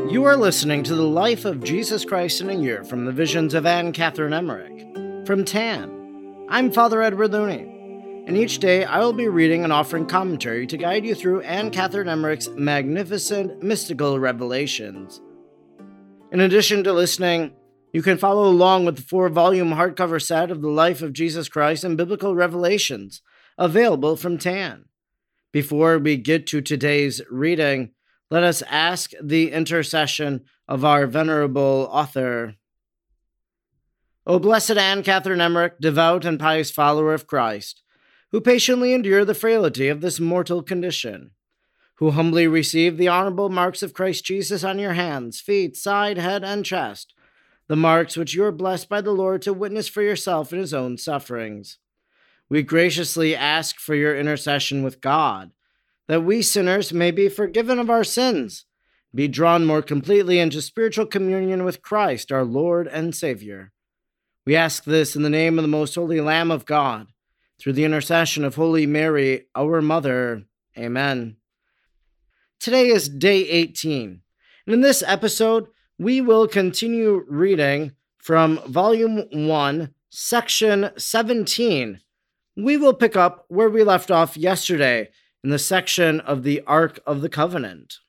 You are listening to the Life of Jesus Christ in a Year from the Visions of Anne Catherine Emmerich. From TAN, I'm Father Edward Looney, and each day I will be reading and offering commentary to guide you through Anne Catherine Emmerich's magnificent mystical revelations. In addition to listening, you can follow along with the 4-volume hardcover set of the Life of Jesus Christ and Biblical Revelations, available from TAN. Before we get to today's reading, let us ask the intercession of our venerable author. O blessed Anne Catherine Emmerich, devout and pious follower of Christ, who patiently endure the frailty of this mortal condition, who humbly receive the honorable marks of Christ Jesus on your hands, feet, side, head, and chest, the marks which you are blessed by the Lord to witness for yourself in his own sufferings. We graciously ask for your intercession with God, that we sinners may be forgiven of our sins, be drawn more completely into spiritual communion with Christ, our Lord and Savior. We ask this in the name of the most holy Lamb of God, through the intercession of Holy Mary, our Mother. Amen. Today is day 18, and in this episode, we will continue reading from Volume 1, Section 17. We will pick up where we left off yesterday, in the section of the Ark of the Covenant.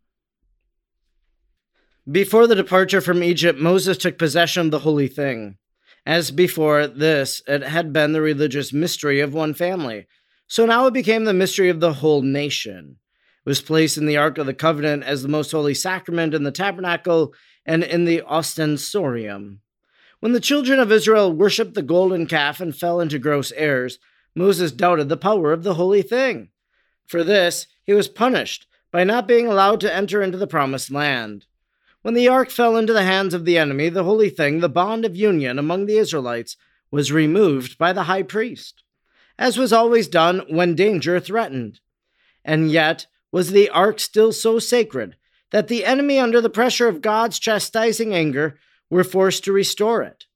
Before the departure from Egypt, Moses took possession of the holy thing. As before this, it had been the religious mystery of one family, so now it became the mystery of the whole nation. It was placed in the Ark of the Covenant as the most holy sacrament in the tabernacle and in the ostensorium. When the children of Israel worshipped the golden calf and fell into gross errors, Moses doubted the power of the holy thing. For this, he was punished by not being allowed to enter into the promised land. When the ark fell into the hands of the enemy, the holy thing, the bond of union among the Israelites, was removed by the high priest, as was always done when danger threatened. And yet, was the ark still so sacred that the enemy, under the pressure of God's chastising anger, were forced to restore it?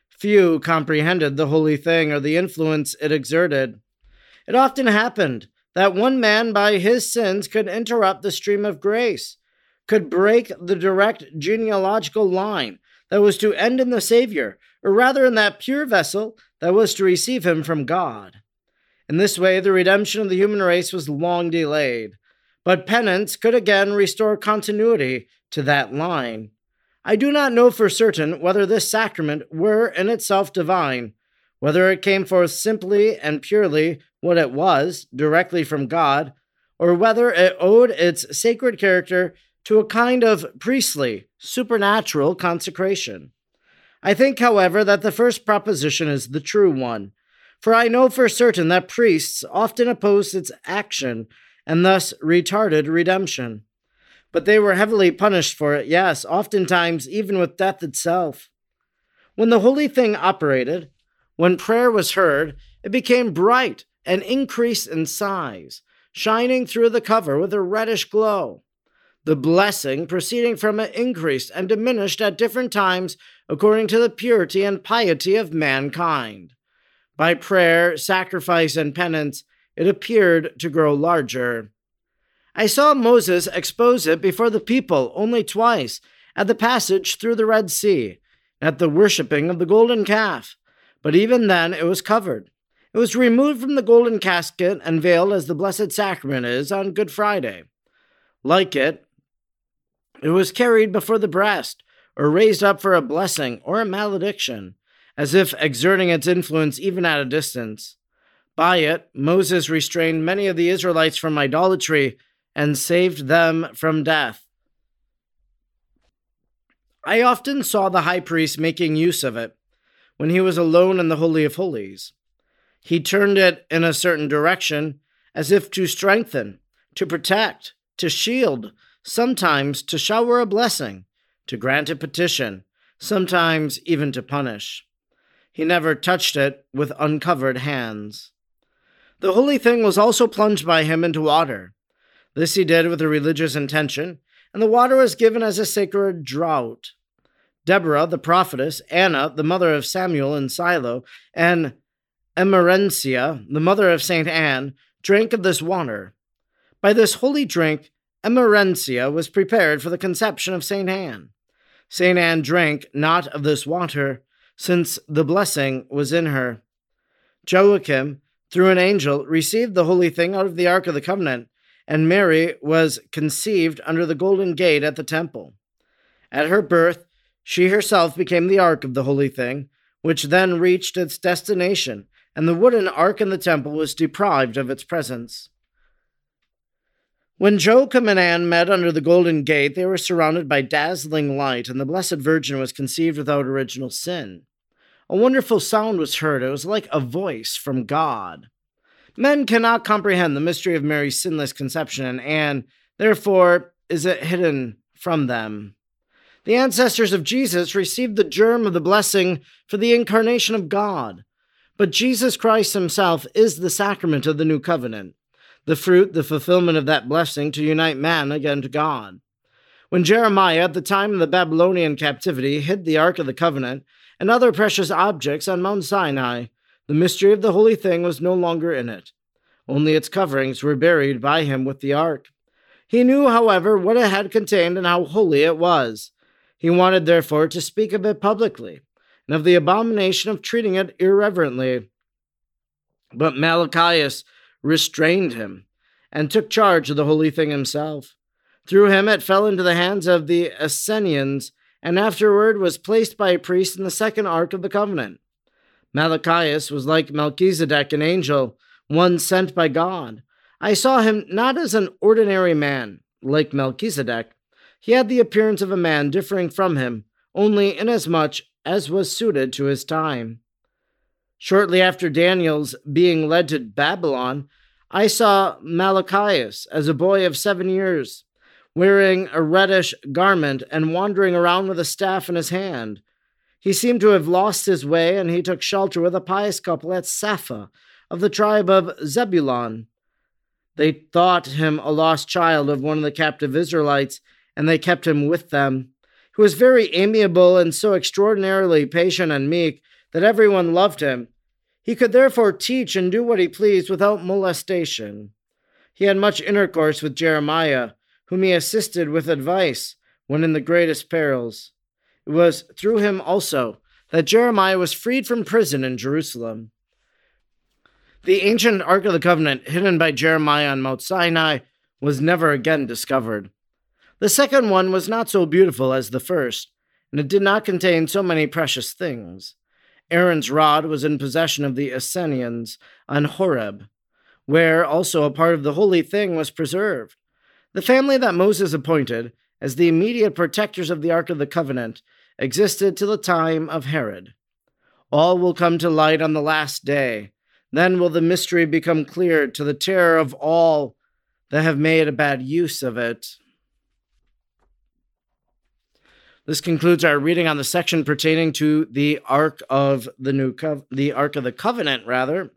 Few comprehended the holy thing or the influence it exerted. It often happened that one man by his sins could interrupt the stream of grace, could break the direct genealogical line that was to end in the Savior, or rather in that pure vessel that was to receive him from God. In this way, the redemption of the human race was long delayed, but penance could again restore continuity to that line. I do not know for certain whether this sacrament were in itself divine, whether it came forth simply and purely what it was, directly from God, or whether it owed its sacred character to a kind of priestly, supernatural consecration. I think, however, that the first proposition is the true one, for I know for certain that priests often opposed its action and thus retarded redemption. But they were heavily punished for it, yes, oftentimes even with death itself. When the holy thing operated, when prayer was heard, it became bright and increased in size, shining through the cover with a reddish glow. The blessing proceeding from it increased and diminished at different times according to the purity and piety of mankind. By prayer, sacrifice, and penance, it appeared to grow larger. I saw Moses expose it before the people only twice, at the passage through the Red Sea, at the worshipping of the golden calf, but even then it was covered. It was removed from the golden casket and veiled as the Blessed Sacrament is on Good Friday. Like it was carried before the breast, or raised up for a blessing or a malediction, as if exerting its influence even at a distance. By it, Moses restrained many of the Israelites from idolatry and saved them from death. I often saw the high priest making use of it when he was alone in the Holy of Holies. He turned it in a certain direction, as if to strengthen, to protect, to shield, sometimes to shower a blessing, to grant a petition, sometimes even to punish. He never touched it with uncovered hands. The holy thing was also plunged by him into water. This he did with a religious intention, and the water was given as a sacred draught. Deborah, the prophetess, Anna, the mother of Samuel in Shiloh, and Emerencia, the mother of St. Anne, drank of this water. By this holy drink, emerentia was prepared for the conception of St. Anne. St. Anne drank not of this water, since the blessing was in her. Joachim, through an angel, received the holy thing out of the Ark of the Covenant, and Mary was conceived under the golden gate at the temple. At her birth, she herself became the Ark of the holy thing, which then reached its destination, and the wooden ark in the temple was deprived of its presence. When Joachim and Anne met under the golden gate, they were surrounded by dazzling light, and the Blessed Virgin was conceived without original sin. A wonderful sound was heard. It was like a voice from God. Men cannot comprehend the mystery of Mary's sinless conception, and therefore is it hidden from them. The ancestors of Jesus received the germ of the blessing for the incarnation of God, but Jesus Christ himself is the sacrament of the new covenant, the fruit, the fulfillment of that blessing to unite man again to God. When Jeremiah, at the time of the Babylonian captivity, hid the Ark of the Covenant and other precious objects on Mount Sinai, the mystery of the holy thing was no longer in it. Only its coverings were buried by him with the ark. He knew, however, what it had contained and how holy it was. He wanted, therefore, to speak of it publicly, and of the abomination of treating it irreverently. But Malachias restrained him, and took charge of the holy thing himself. Through him it fell into the hands of the Essenians, and afterward was placed by a priest in the second Ark of the Covenant. Malachias was like Melchizedek, an angel, one sent by God. I saw him not as an ordinary man, like Melchizedek. He had the appearance of a man differing from him, only inasmuch as was suited to his time. Shortly after Daniel's being led to Babylon, I saw Malachias as a boy of 7 years, wearing a reddish garment and wandering around with a staff in his hand. He seemed to have lost his way, and he took shelter with a pious couple at Sapha, of the tribe of Zebulun. They thought him a lost child of one of the captive Israelites, and they kept him with them. He was very amiable and so extraordinarily patient and meek that everyone loved him. He could therefore teach and do what he pleased without molestation. He had much intercourse with Jeremiah, whom he assisted with advice when in the greatest perils. It was through him also that Jeremiah was freed from prison in Jerusalem. The ancient Ark of the Covenant, hidden by Jeremiah on Mount Sinai, was never again discovered. The second one was not so beautiful as the first, and it did not contain so many precious things. Aaron's rod was in possession of the Essenians on Horeb, where also a part of the holy thing was preserved. The family that Moses appointed as the immediate protectors of the Ark of the Covenant existed till the time of Herod. All will come to light on the last day. Then will the mystery become clear to the terror of all that have made a bad use of it. This concludes our reading on the section pertaining to the Ark of the Covenant.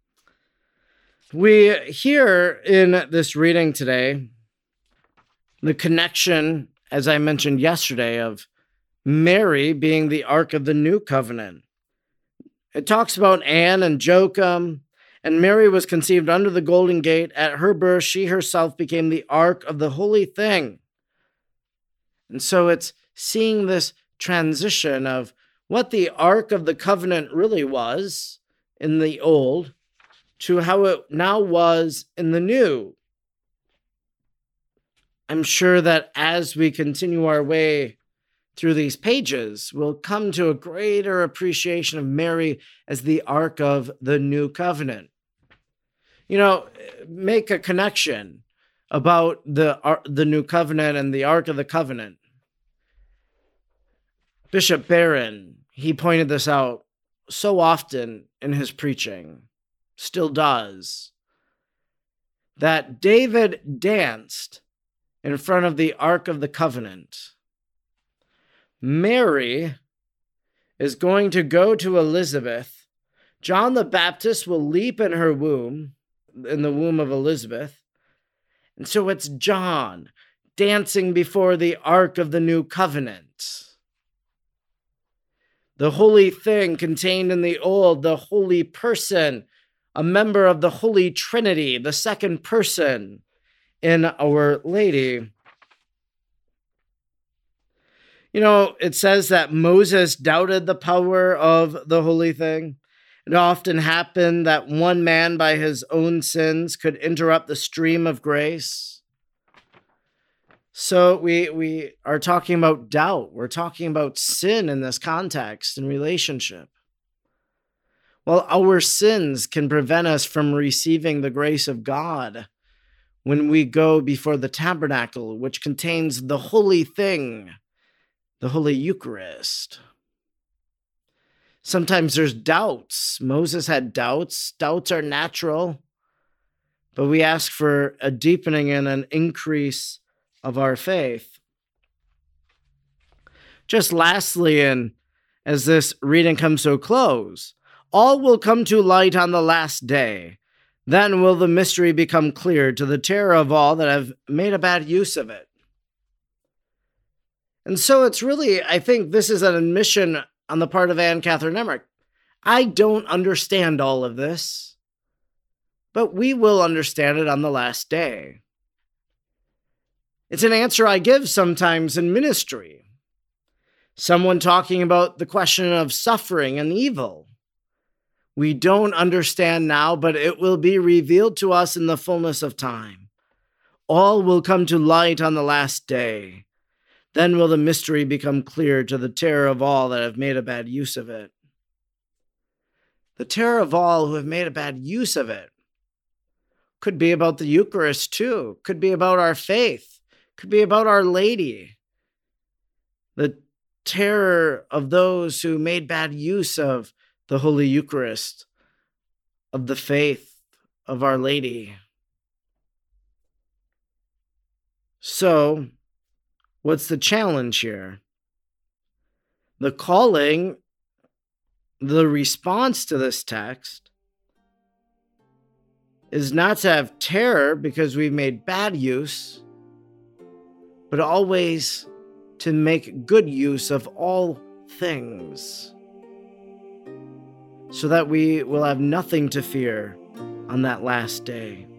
We hear in this reading today the connection, as I mentioned yesterday, of Mary being the Ark of the New Covenant. It talks about Anne and Joachim, and Mary was conceived under the Golden Gate. At her birth, she herself became the Ark of the Holy Thing. And so it's seeing this transition of what the Ark of the Covenant really was in the Old to how it now was in the New. I'm sure that as we continue our way through these pages, we'll come to a greater appreciation of Mary as the Ark of the New Covenant. Make a connection about the New Covenant and the Ark of the Covenant. Bishop Barron, he pointed this out so often in his preaching, still does, that David danced in front of the Ark of the Covenant. Mary is going to go to Elizabeth. John the Baptist will leap in her womb, in the womb of Elizabeth. And so it's John dancing before the Ark of the New Covenant. The holy thing contained in the Old, the holy person, a member of the Holy Trinity, the second person, in Our Lady. You know, it says that Moses doubted the power of the holy thing. It often happened that one man by his own sins could interrupt the stream of grace. So we are talking about doubt. We're talking about sin in this context and relationship. Well, our sins can prevent us from receiving the grace of God when we go before the tabernacle, which contains the holy thing, the Holy Eucharist. Sometimes there's doubts. Moses had doubts. Doubts are natural, but we ask for a deepening and an increase of our faith. Just lastly, and as this reading comes to a close, all will come to light on the last day. Then will the mystery become clear to the terror of all that have made a bad use of it. And so it's really, I think this is an admission on the part of Anne Catherine Emmerich. I don't understand all of this, but we will understand it on the last day. It's an answer I give sometimes in ministry. Someone talking about the question of suffering and evil. We don't understand now, but it will be revealed to us in the fullness of time. All will come to light on the last day. Then will the mystery become clear to the terror of all that have made a bad use of it. The terror of all who have made a bad use of it. Could be about the Eucharist too. Could be about our faith. Could be about Our Lady. The terror of those who made bad use of the Holy Eucharist, of the faith of Our Lady. So, what's the challenge here? The calling, the response to this text is not to have terror because we've made bad use, but always to make good use of all things, so that we will have nothing to fear on that last day.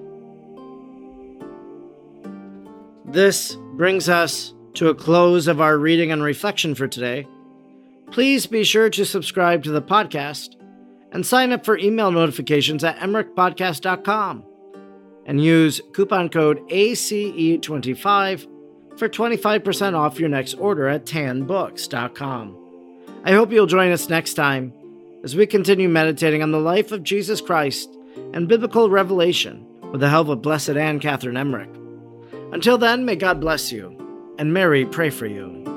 This brings us to a close of our reading and reflection for today. Please be sure to subscribe to the podcast and sign up for email notifications at emmerichpodcast.com and use coupon code ACE25 for 25% off your next order at tanbooks.com. I hope you'll join us next time as we continue meditating on the life of Jesus Christ and biblical revelation with the help of Blessed Anne Catherine Emmerich. Until then, may God bless you, and Mary pray for you.